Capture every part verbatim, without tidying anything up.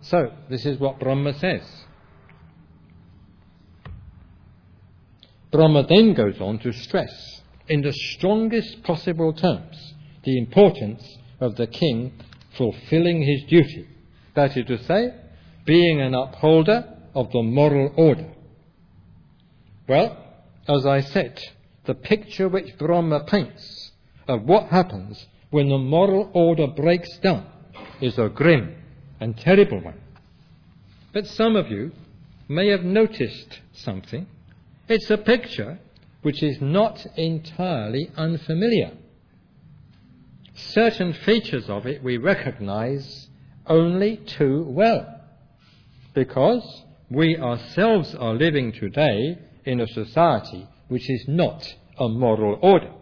So, this is what Brahma says. Brahma then goes on to stress, in the strongest possible terms, the importance of the king fulfilling his duty. That is to say, being an upholder of the moral order. Well, as I said, the picture which Brahma paints of what happens when the moral order breaks down is a grim and terrible one. But some of you may have noticed something. It's a picture which is not entirely unfamiliar. Certain features of it we recognize only too well, because we ourselves are living today in a society which is not a moral order.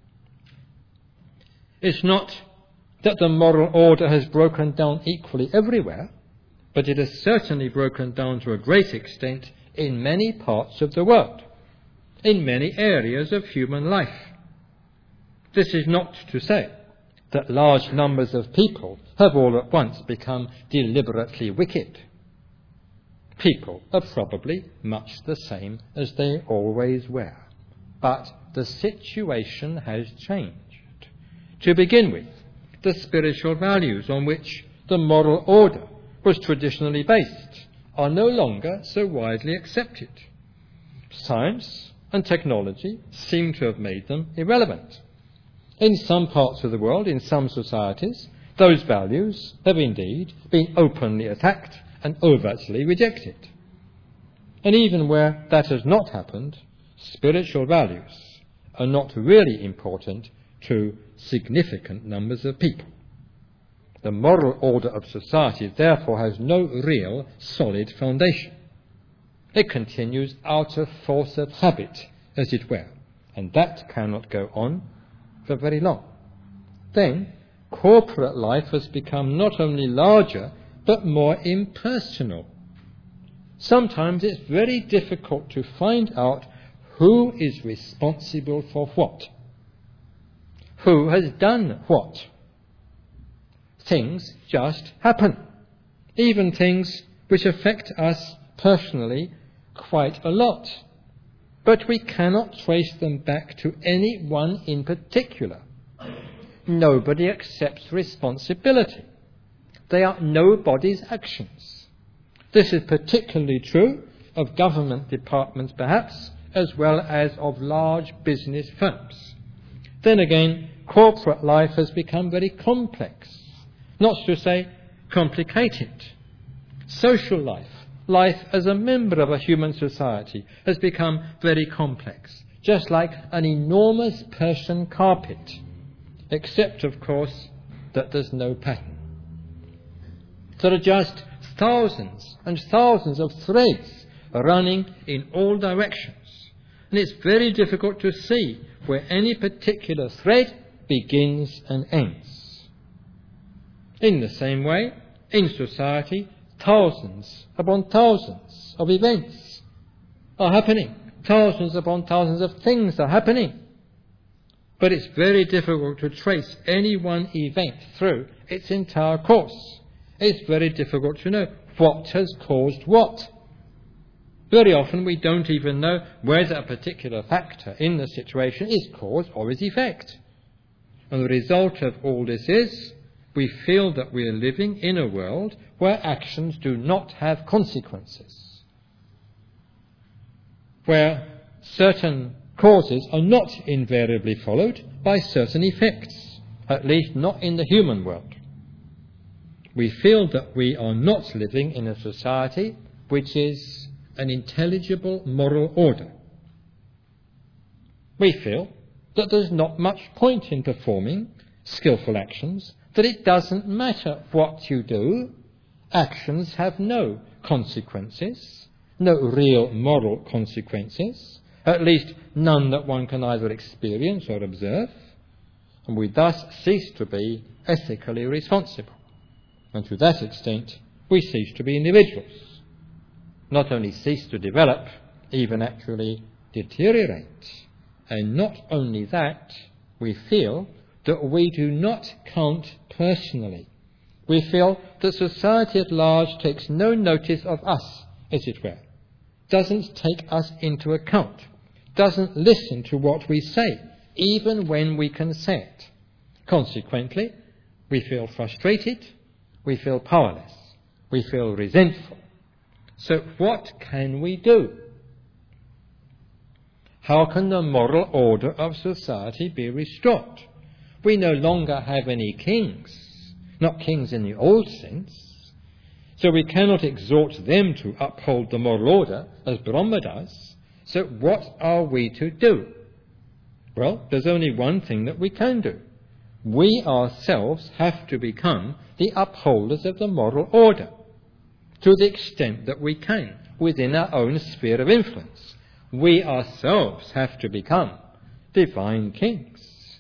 It's not that the moral order has broken down equally everywhere, but it has certainly broken down to a great extent in many parts of the world, in many areas of human life. This is not to say that large numbers of people have all at once become deliberately wicked. People are probably much the same as they always were, but the situation has changed. To begin with, the spiritual values on which the moral order was traditionally based are no longer so widely accepted. Science and technology seem to have made them irrelevant. In some parts of the world, in some societies, those values have indeed been openly attacked and overtly rejected. And even where that has not happened, spiritual values are not really important to significant numbers of people. The moral order of society therefore has no real solid foundation. It continues out of force of habit, as it were, and that cannot go on for very long. Then, corporate life has become not only larger, but more impersonal. Sometimes it's very difficult to find out who is responsible for what, who has done what. Things just happen, even things which affect us personally quite a lot. But we cannot trace them back to anyone in particular. Nobody accepts responsibility. They are nobody's actions. This is particularly true of government departments, perhaps, as well as of large business firms. Then again, corporate life has become very complex, not to say complicated. Social life, life as a member of a human society, has become very complex, just like an enormous Persian carpet, except, of course, that there's no pattern. There are just thousands and thousands of threads running in all directions, and it's very difficult to see where any particular thread begins and ends. In the same way, in society, thousands upon thousands of events are happening. Thousands upon thousands of things are happening. But it's very difficult to trace any one event through its entire course. It's very difficult to know what has caused what. Very often we don't even know whether a particular factor in the situation is cause or is effect. And the result of all this is we feel that we are living in a world where actions do not have consequences, where certain causes are not invariably followed by certain effects, at least not in the human world. We feel that we are not living in a society which is an intelligible moral order. We feel that there's not much point in performing skillful actions, that it doesn't matter what you do, actions have no consequences, no real moral consequences, at least none that one can either experience or observe, and we thus cease to be ethically responsible. And to that extent, we cease to be individuals. Not only cease to develop, even actually deteriorate. And not only that, we feel that we do not count personally We feel that society at large takes no notice of us, as it were, doesn't take us into account, doesn't listen to what we say, even when we can say it. Consequently, we feel frustrated, we feel powerless, we feel resentful. So what can we do? How can the moral order of society be restored? We no longer have any kings, not kings in the old sense, so we cannot exhort them to uphold the moral order as Brahma does. So what are we to do? Well, there's only one thing that we can do. We ourselves have to become the upholders of the moral order, to the extent that we can, within our own sphere of influence. We ourselves have to become divine kings.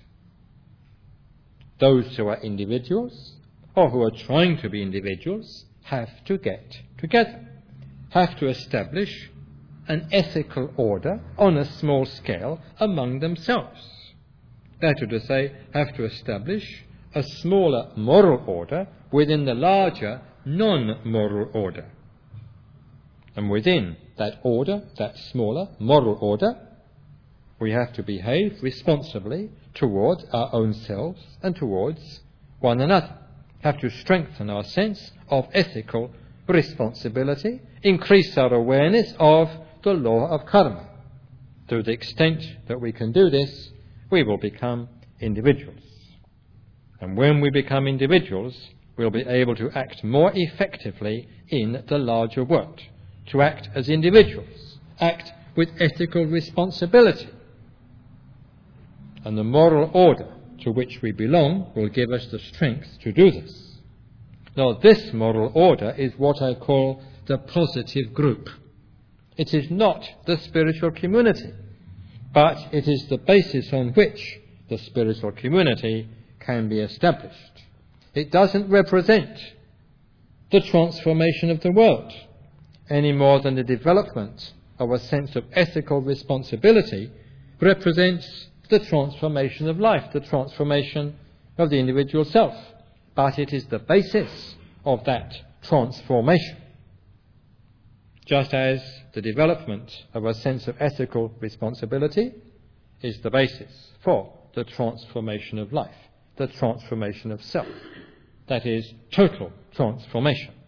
Those who are individuals, or who are trying to be individuals, have to get together, have to establish an ethical order on a small scale among themselves. That is to say, have to establish a smaller moral order within the larger non-moral order. And within that order, that smaller moral order, we have to behave responsibly towards our own selves and towards one another. Have to strengthen our sense of ethical responsibility, increase our awareness of the law of karma. To the extent that we can do this, we will become individuals. And when we become individuals, we'll be able to act more effectively in the larger world, to act as individuals, act with ethical responsibility. And the moral order to which we belong will give us the strength to do this. Now, this moral order is what I call the positive group. It is not the spiritual community, but it is the basis on which the spiritual community can be established. It doesn't represent the transformation of the world any more than the development of a sense of ethical responsibility represents the transformation of life, the transformation of the individual self. But it is the basis of that transformation. Just as the development of a sense of ethical responsibility is the basis for the transformation of life, the transformation of self. That is total transformation.